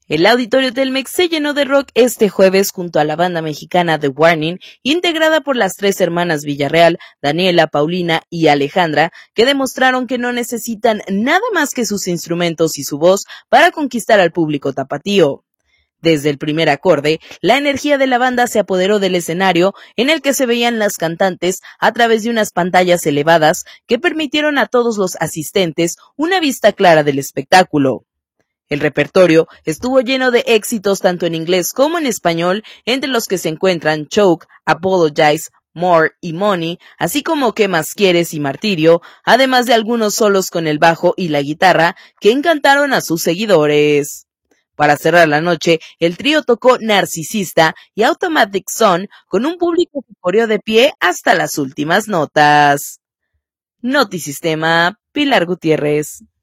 El auditorio Telmex se llenó de rock este jueves junto a la banda mexicana The Warning, integrada por las tres hermanas Villarreal, Daniela, Paulina y Alejandra, que demostraron que no necesitan nada más que sus instrumentos y su voz para conquistar al público tapatío. Desde el primer acorde, la energía de la banda se apoderó del escenario en el que se veían las cantantes a través de unas pantallas elevadas que permitieron a todos los asistentes una vista clara del espectáculo. El repertorio estuvo lleno de éxitos tanto en inglés como en español, entre los que se encuentran Choke, Apologize, More y Money, así como ¿Qué más quieres? Y Martirio, además de algunos solos con el bajo y la guitarra que encantaron a sus seguidores. Para cerrar la noche, el trío tocó Narcisista y Automatic Son con un público que coreó de pie hasta las últimas notas. Notisistema, Pilar Gutiérrez.